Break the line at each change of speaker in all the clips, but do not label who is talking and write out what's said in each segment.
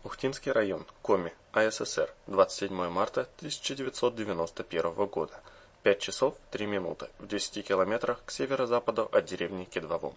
Ухтинский район, Коми, АССР, 27 марта 1991 года, 5 часов 3 минуты, в 10 километрах к северо-западу от деревни Кедвовом.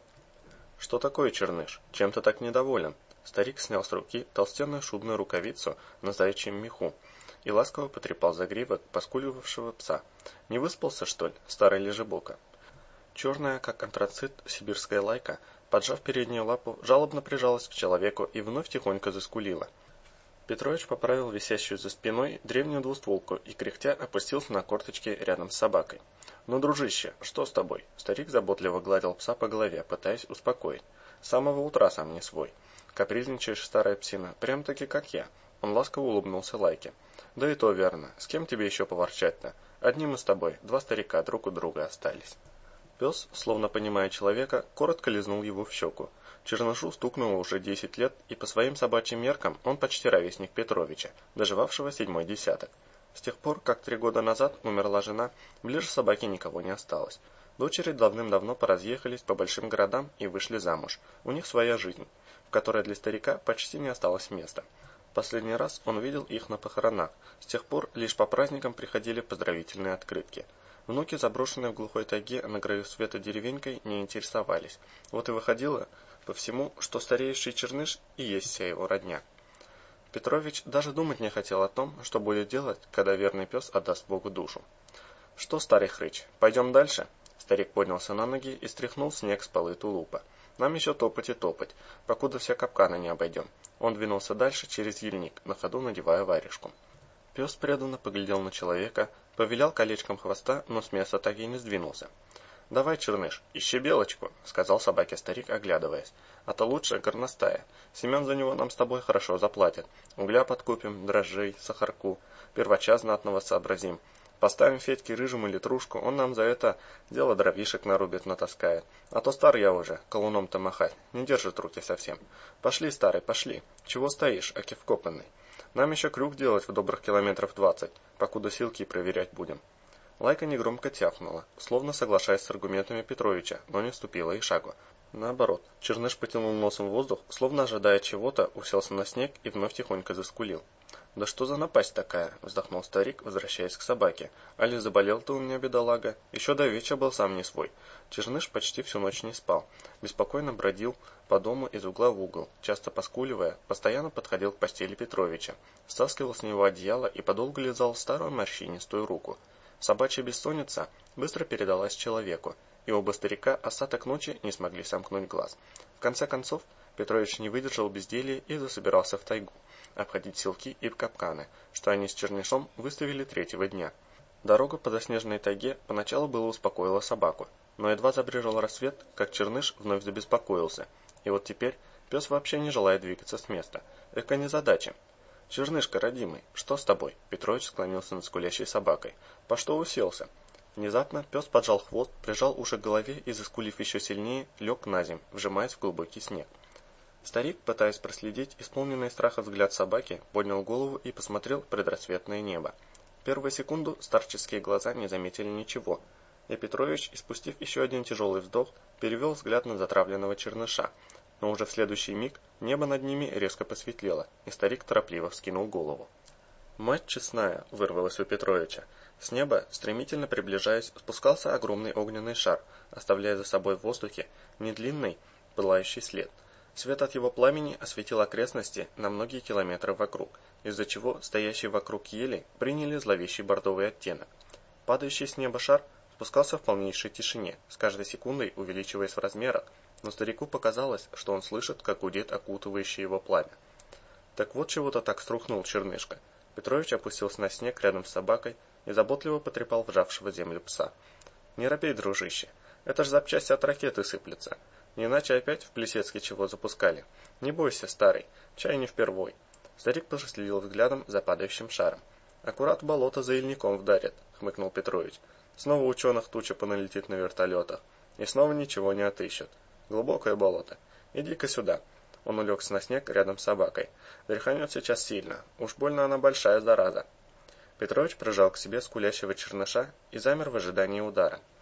«Что такое, Черныш? Чем ты так недоволен?» Старик снял с руки толстенную шубную рукавицу на заячьем меху и ласково потрепал загривок поскуливавшего пса. «Не выспался, что ли, старый лежебока?» Черная, как антрацит, сибирская лайка, поджав переднюю лапу, жалобно прижалась к человеку и вновь тихонько заскулила. Петрович поправил висящую за спиной древнюю двустволку и, кряхтя, опустился на корточки рядом с собакой. «Ну, дружище, что с тобой?» Старик заботливо гладил пса по голове, пытаясь успокоить. «С самого утра сам не свой. Капризничаешь, старая псина, прям-таки как я». Он ласково улыбнулся Лайке. «Да и то верно. С кем тебе еще поворчать-то? Одни мы с тобой, два старика друг у друга остались». Пес, словно понимая человека, коротко лизнул его в щеку. Чернышу стукнуло уже 10 лет, и по своим собачьим меркам он почти ровесник Петровича, доживавшего 7-й десяток. С тех пор, как 3 года назад умерла жена, ближе собаки никого не осталось. Дочери давным-давно поразъехались по большим городам и вышли замуж. У них своя жизнь, в которой для старика почти не осталось места. Последний раз он видел их на похоронах. С тех пор лишь по праздникам приходили поздравительные открытки. Внуки, заброшенные в глухой тайге на краю света деревенькой, не интересовались. Вот и выходило по всему, что стареющий Черныш и есть вся его родня. Петрович даже думать не хотел о том, что будет делать, когда верный пес отдаст Богу душу. «Что, старый хрыч, пойдем дальше?» Старик поднялся на ноги и стряхнул снег с полы тулупа. «Нам еще топать и топать, покуда все капканы не обойдем». Он двинулся дальше через ельник, на ходу надевая варежку. Пес преданно поглядел на человека, повилял колечком хвоста, но с места так и не сдвинулся. «Давай, Черныш, ищи белочку», — сказал собаке старик, оглядываясь. «А то лучше горностая. Семен за него нам с тобой хорошо заплатит. Угля подкупим, дрожжей, сахарку, первача знатного сообразим. Поставим Федьке рыжему литрушку, он нам за это дело дровишек нарубит, натаскает. А то стар я уже, колуном-то махать, не держит руки совсем. Пошли, старый, пошли. Чего стоишь, аки вкопанный? Нам еще крюк делать в добрых километров 20, покуда силки проверять будем». Лайка негромко тявкнула, словно соглашаясь с аргументами Петровича, но не ступила и шагу. Наоборот, Черныш потянул носом воздух, словно ожидая чего-то, уселся на снег и вновь тихонько заскулил. «Да что за напасть такая?» — вздохнул старик, возвращаясь к собаке. «Али заболел ты у меня, бедолага? Еще до вечера был сам не свой». Черныш почти всю ночь не спал. Беспокойно бродил по дому из угла в угол, часто поскуливая, постоянно подходил к постели Петровича, стаскивал с него одеяло и подолгу лизал старую морщинистую руку. Собачья бессонница быстро передалась человеку, и оба старика остаток ночи не смогли сомкнуть глаз. В конце концов, Петрович не выдержал безделья и засобирался в тайгу, обходить селки и капканы, что они с Чернышом выставили 3-го дня. Дорога по заснеженной тайге поначалу было успокоила собаку, но едва забрежил рассвет, как Черныш вновь забеспокоился, и вот теперь пес вообще не желает двигаться с места. Эка незадача. «Чернышка, родимый, что с тобой?» Петрович склонился над скулящей собакой. «По что уселся?» Внезапно пес поджал хвост, прижал уши к голове и, заскулив еще сильнее, лег на земь, вжимаясь в глубокий снег. Старик, пытаясь проследить исполненный страха взгляд собаки, поднял голову и посмотрел в предрассветное небо. В первую секунду старческие глаза не заметили ничего, и Петрович, испустив еще один тяжелый вздох, перевел взгляд на затравленного Черныша. Но уже в следующий миг небо над ними резко посветлело, и старик торопливо вскинул голову. «Мать честная!» — вырвалось у Петровича. С неба, стремительно приближаясь, спускался огромный огненный шар, оставляя за собой в воздухе недлинный пылающий след. Свет от его пламени осветил окрестности на многие километры вокруг, из-за чего стоящие вокруг ели приняли зловещий бордовый оттенок. Падающий с неба шар спускался в полнейшей тишине, с каждой секундой увеличиваясь в размерах, но старику показалось, что он слышит, как гудит окутывающее его пламя. Так вот чего-то так струхнул Чернышка. Петрович опустился на снег рядом с собакой и заботливо потрепал вжавшего землю пса. «Не робей, дружище, это ж запчасти от ракеты сыплются. Не иначе опять в Плесецке чего запускали. Не бойся, старый, чай не впервой». Старик проследил взглядом за падающим шаром. «Аккурат в болото за ильником вдарит», — хмыкнул Петрович. «Снова ученых туча поналетит на вертолетах. И снова ничего не отыщут. Глубокое болото. Иди-ка сюда». Он улегся на снег рядом с собакой. «Дряханет сейчас сильно. Уж больно она большая зараза». Петрович прижал к себе скулящего Черныша и замер в ожидании удара.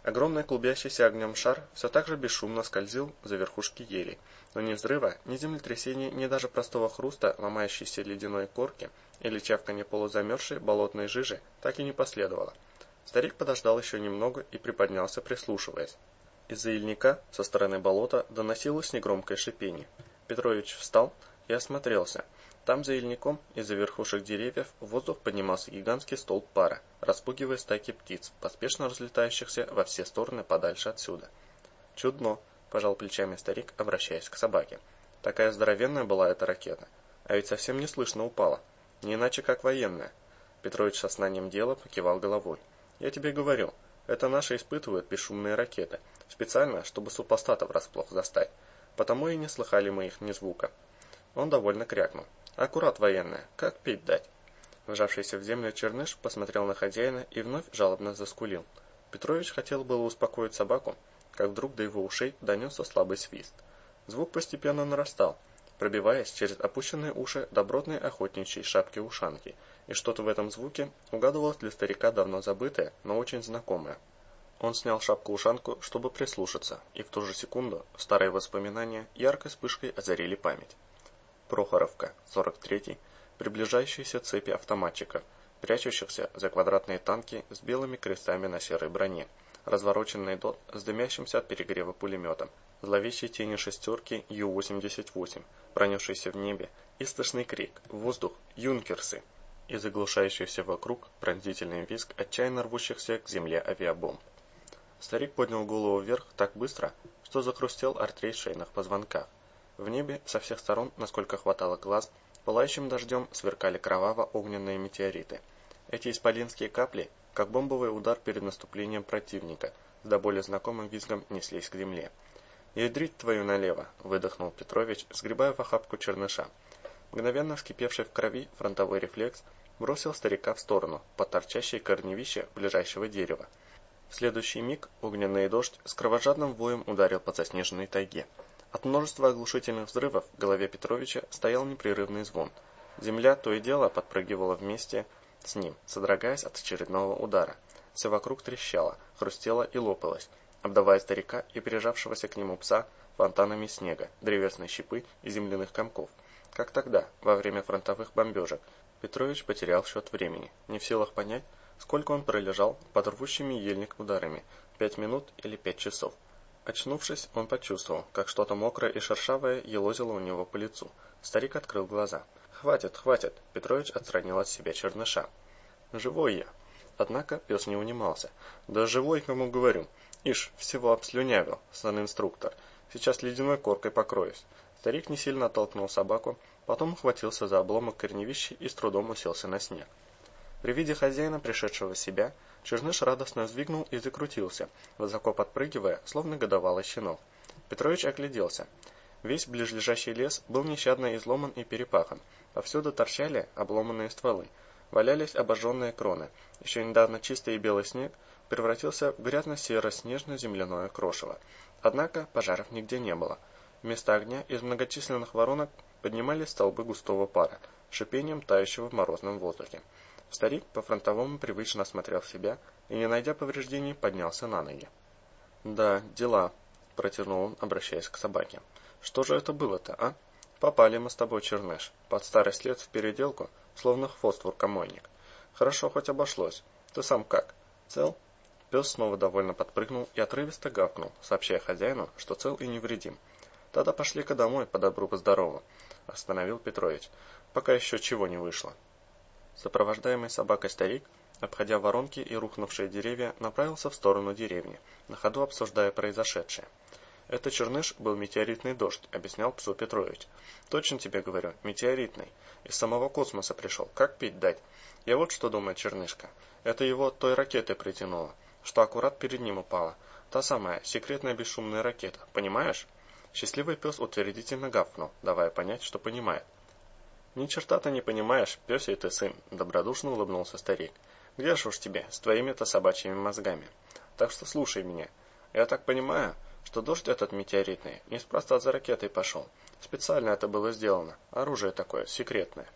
Огромный клубящийся огнем шар все так же бесшумно скользил за верхушки елей, но ни взрыва, ни землетрясений, ни даже простого хруста ломающейся ледяной корки или чавканья полузамерзшей болотной жижи так и не последовало. Старик подождал еще немного и приподнялся, прислушиваясь. Из-за ельника со стороны болота доносилось негромкое шипение. Петрович встал и осмотрелся. Там за ельником из-за верхушек деревьев в воздух поднимался гигантский столб пара, распугивая стайки птиц, поспешно разлетающихся во все стороны подальше отсюда. «Чудно», – пожал плечами старик, обращаясь к собаке. «Такая здоровенная была эта ракета. А ведь совсем не слышно упала. Не иначе, как военная». Петрович со знанием дела покивал головой. «Я тебе говорю, это наши испытывают бесшумные ракеты, специально, чтобы супостатов врасплох застать. Потому и не слыхали мы их ни звука». Он довольно крякнул. «Аккурат военная, как пить дать?» Вжавшийся в землю Черныш посмотрел на хозяина и вновь жалобно заскулил. Петрович хотел было успокоить собаку, как вдруг до его ушей донесся слабый свист. Звук постепенно нарастал, пробиваясь через опущенные уши добротной охотничьей шапки-ушанки, и что-то в этом звуке угадывалось для старика давно забытое, но очень знакомое. Он снял шапку-ушанку, чтобы прислушаться, и в ту же секунду старые воспоминания яркой вспышкой озарили память. Прохоровка, 43-й, приближающиеся цепи автоматчиков, прячущихся за квадратные танки с белыми крестами на серой броне, развороченный ДОТ с дымящимся от перегрева пулеметом, зловещие тени шестерки Ю-88, пронесшийся в небе, истошный крик, воздух, юнкерсы, и заглушающийся вокруг пронзительный визг отчаянно рвущихся к земле авиабомб. Старик поднял голову вверх так быстро, что захрустел артерий в шейных позвонках. В небе со всех сторон, насколько хватало глаз, пылающим дождем сверкали кроваво-огненные метеориты. Эти исполинские капли, как бомбовый удар перед наступлением противника, с до боли знакомым визгом неслись к земле. «Ядрить твою налево!» – выдохнул Петрович, сгребая в охапку Черныша. Мгновенно вскипевший в крови фронтовой рефлекс бросил старика в сторону, под торчащие корневища ближайшего дерева. В следующий миг огненный дождь с кровожадным воем ударил по заснеженной тайге. От множества оглушительных взрывов в голове Петровича стоял непрерывный звон. Земля то и дело подпрыгивала вместе с ним, содрогаясь от очередного удара. Все вокруг трещало, хрустело и лопалось, обдавая старика и прижавшегося к нему пса фонтанами снега, древесной щепы и земляных комков. Как тогда, во время фронтовых бомбежек, Петрович потерял счет времени, не в силах понять, сколько он пролежал под рвущими ельник ударами, 5 минут или 5 часов. Очнувшись, он почувствовал, как что-то мокрое и шершавое елозило у него по лицу. Старик открыл глаза. «Хватит, хватит!» Петрович отстранил от себя Черныша. «Живой я!» Однако пес не унимался. «Да живой, кому говорю! Ишь, всего обслюнявил, сан-инструктор. Сейчас ледяной коркой покроюсь». Старик не сильно оттолкнул собаку, потом ухватился за обломок корневища и с трудом уселся на снег. При виде хозяина, пришедшего в себя, Черныш радостно взвигнул и закрутился, высоко подпрыгивая, словно годовалый щенок. Петрович огляделся. Весь ближайший лес был нещадно изломан и перепахан. Повсюду торчали обломанные стволы, валялись обожженные кроны. Еще недавно чистый и белый снег превратился в грязно-серо-снежно-земляное крошево. Однако пожаров нигде не было. Вместо огня из многочисленных воронок поднимались столбы густого пара, шипением тающего в морозном воздухе. Старик по-фронтовому привычно осмотрел себя и, не найдя повреждений, поднялся на ноги. «Да, дела», — протянул он, обращаясь к собаке. «Что же это было-то, а? Попали мы с тобой, Черныш, под старый след в переделку, словно хвост в рукомойник. Хорошо хоть обошлось. Ты сам как? Цел?» Пес снова довольно подпрыгнул и отрывисто гавкнул, сообщая хозяину, что цел и невредим. «Тогда пошли-ка домой, по добру, по здорову», — остановил Петрович, пока еще чего не вышло. Сопровождаемый собакой старик, обходя воронки и рухнувшие деревья, направился в сторону деревни, на ходу обсуждая произошедшее. «Это Черныш был метеоритный дождь», — объяснял псу Петрович. «Точно тебе говорю, метеоритный. Из самого космоса пришел. Как пить дать? Я вот что думаю, Чернышка. Это его той ракетой притянуло, что аккурат перед ним упала. Та самая, секретная бесшумная ракета. Понимаешь?» Счастливый пес утвердительно гавкнул, давая понять, что понимает. «Ни черта ты не понимаешь, пёсий ты сын», — добродушно улыбнулся старик. «Где ж уж тебе, с твоими-то собачьими мозгами? Так что слушай меня. Я так понимаю, что дождь этот метеоритный неспроста за ракетой пошел. Специально это было сделано. Оружие такое, секретное.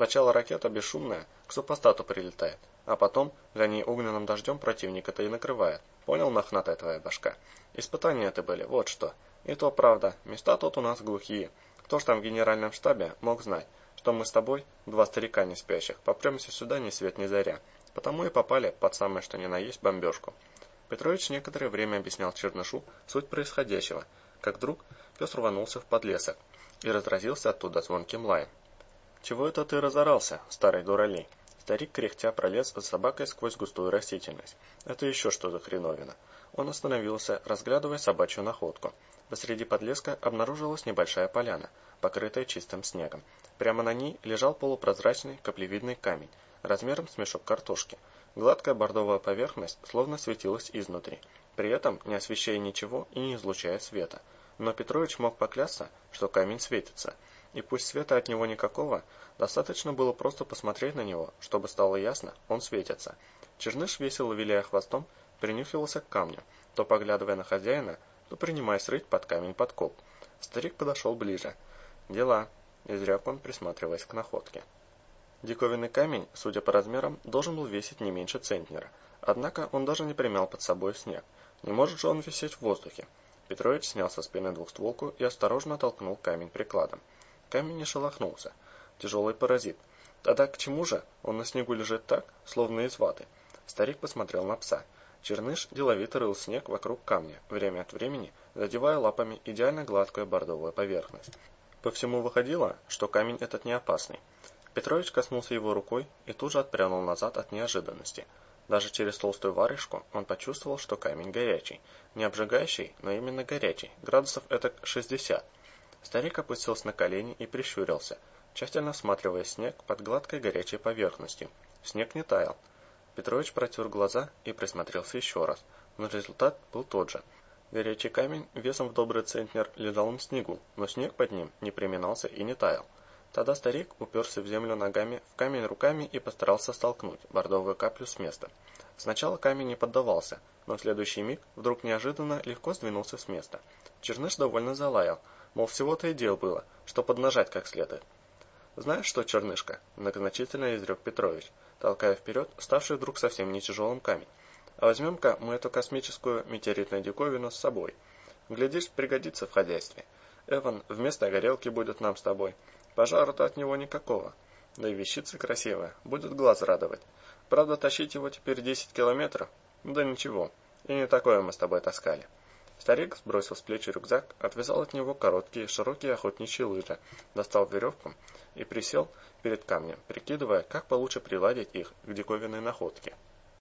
Сначала ракета бесшумная к супостату прилетает, а потом за ней огненным дождем противника-то и накрывает. Понял, мохнатая твоя башка? Испытания это были, вот что. И то правда, места тут у нас глухие. Кто ж там в генеральном штабе мог знать, что мы с тобой, два старика не спящих, попремся сюда ни свет ни заря. Потому и попали под самое что ни на есть бомбежку. Петрович некоторое время объяснял Чернышу суть происходящего, как вдруг пес рванулся в подлесок и разразился оттуда звонким лаем. «Чего это ты разорался, старый дуралей?» Старик кряхтя пролез за собакой сквозь густую растительность. «Это еще что за хреновина?» Он остановился, разглядывая собачью находку. Посреди подлеска обнаружилась небольшая поляна, покрытая чистым снегом. Прямо на ней лежал полупрозрачный каплевидный камень, размером с мешок картошки. Гладкая бордовая поверхность словно светилась изнутри, при этом не освещая ничего и не излучая света. Но Петрович мог поклясться, что камень светится. И пусть света от него никакого, достаточно было просто посмотреть на него, чтобы стало ясно, он светится. Черныш, весело виляя хвостом, принюхивался к камню, то поглядывая на хозяина, то принимаясь рыть под камень подкоп. Старик подошел ближе. «Дела», — изрек он, присматриваясь к находке. Диковинный камень, судя по размерам, должен был весить не меньше центнера. Однако он даже не примял под собой снег. Не может же он висеть в воздухе. Петрович снял со спины двухстволку и осторожно толкнул камень прикладом. Камень не шелохнулся. Тяжелый паразит. Тогда к чему же он на снегу лежит так, словно из ваты? Старик посмотрел на пса. Черныш деловито рыл снег вокруг камня, время от времени задевая лапами идеально гладкую бордовую поверхность. По всему выходило, что камень этот не опасный. Петрович коснулся его рукой и тут же отпрянул назад от неожиданности. Даже через толстую варежку он почувствовал, что камень горячий. Не обжигающий, но именно горячий, градусов этак 60. Старик опустился на колени и прищурился, тщательно всматривая снег под гладкой горячей поверхностью. Снег не таял. Петрович протер глаза и присмотрелся еще раз, но результат был тот же. Горячий камень весом в добрый центнер лежал на снегу, но снег под ним не приминался и не таял. Тогда старик уперся в землю ногами, в камень руками и постарался столкнуть бордовую каплю с места. Сначала камень не поддавался, но в следующий миг вдруг неожиданно легко сдвинулся с места. Черныш довольно залаял, мол, всего-то и дел было, что поднажать как следует. «Знаешь что, Чернышка?» – многозначительно изрек Петрович, толкая вперед ставший вдруг совсем не тяжелым камень. «А возьмем-ка мы эту космическую метеоритную диковину с собой. Глядишь, пригодится в хозяйстве. Эван вместо горелки будет нам с тобой. Пожара-то от него никакого. Да и вещица красивая, будет глаз радовать. Правда, тащить его теперь 10 километров? Да ничего, и не такое мы с тобой таскали». Старик сбросил с плеч рюкзак, отвязал от него короткие, широкие охотничьи лыжи, достал веревку и присел перед камнем, прикидывая, как получше приладить их к диковинной находке.